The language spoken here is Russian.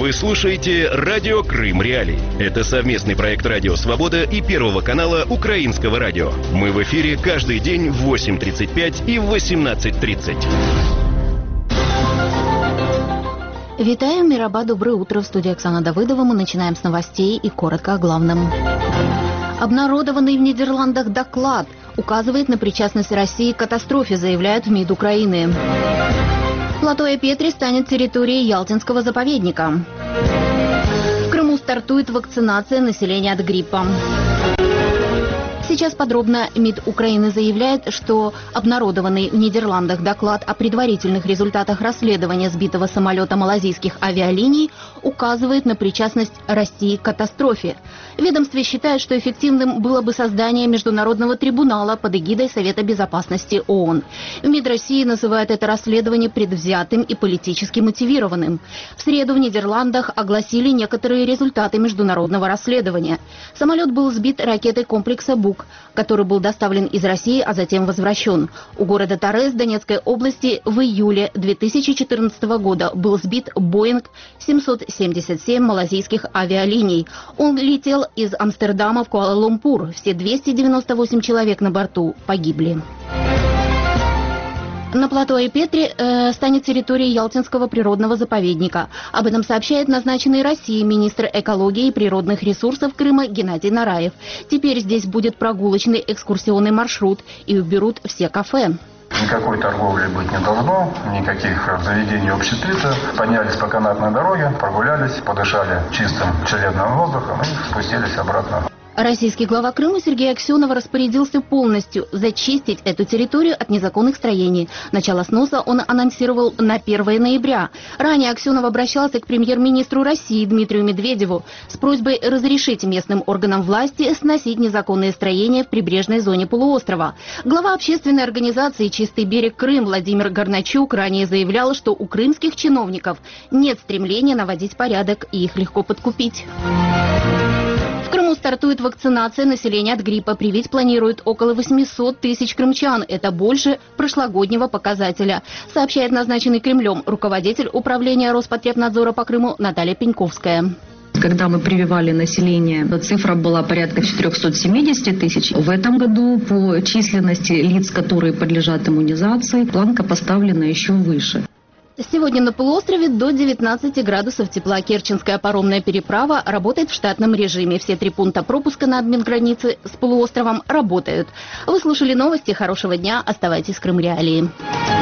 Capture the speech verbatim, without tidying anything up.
Вы слушаете «Радио Крым Реалии». Это совместный проект «Радио Свобода» и Первого канала Украинского радио. Мы в эфире каждый день в восемь тридцать пять и в восемнадцать тридцать. Витаю, Мираба, доброе утро. В студии Оксана Давыдова. Мы начинаем с новостей и коротко о главном. Обнародованный в Нидерландах доклад указывает на причастность России к катастрофе, заявляют в МИД Украины. Плато Петри станет территорией Ялтинского заповедника. В Крыму стартует вакцинация населения от гриппа. Сейчас подробно МИД Украины заявляет, что обнародованный в Нидерландах доклад о предварительных результатах расследования сбитого самолета малазийских авиалиний указывает на причастность России к катастрофе. В ведомстве считают, что эффективным было бы создание международного трибунала под эгидой Совета Безопасности ООН. В МИД России называют это расследование предвзятым и политически мотивированным. В среду в Нидерландах огласили некоторые результаты международного расследования. Самолет был сбит ракетой комплекса «Бук», который был доставлен из России, а затем возвращен. У города Торез Донецкой области в июле две тысячи четырнадцатого года был сбит Боинг семьсот семьдесят семь малазийских авиалиний. Он летел из Амстердама в Куала-Лумпур. Все двести девяносто восемь человек на борту погибли. На плато Петри э, станет территорией Ялтинского природного заповедника. Об этом сообщает назначенный Россией министр экологии и природных ресурсов Крыма Геннадий Нараев. Теперь здесь будет прогулочный экскурсионный маршрут и уберут все кафе. Никакой торговли быть не должно, никаких заведений общепита. Поднялись по канатной дороге, прогулялись, подышали чистым челебным воздухом и спустились обратно. Российский глава Крыма Сергей Аксенов распорядился полностью зачистить эту территорию от незаконных строений. Начало сноса он анонсировал на первое ноября. Ранее Аксенов обращался к премьер-министру России Дмитрию Медведеву с просьбой разрешить местным органам власти сносить незаконные строения в прибрежной зоне полуострова. Глава общественной организации «Чистый берег Крым» Владимир Горначук ранее заявлял, что у крымских чиновников нет стремления наводить порядок и их легко подкупить. В Крыму стартует вакцинация населения от гриппа. Привить планируют около восьмисот тысяч крымчан. Это больше прошлогоднего показателя, сообщает назначенный Кремлем руководитель управления Роспотребнадзора по Крыму Наталья Пеньковская. Когда мы прививали население, цифра была порядка четыреста семьдесят тысяч. В этом году по численности лиц, которые подлежат иммунизации, планка поставлена еще выше. Сегодня на полуострове до девятнадцати градусов тепла. Керченская паромная переправа работает в штатном режиме. Все три пункта пропуска на админгранице с полуостровом работают. Вы слушали новости. Хорошего дня. Оставайтесь в Крым Реалии.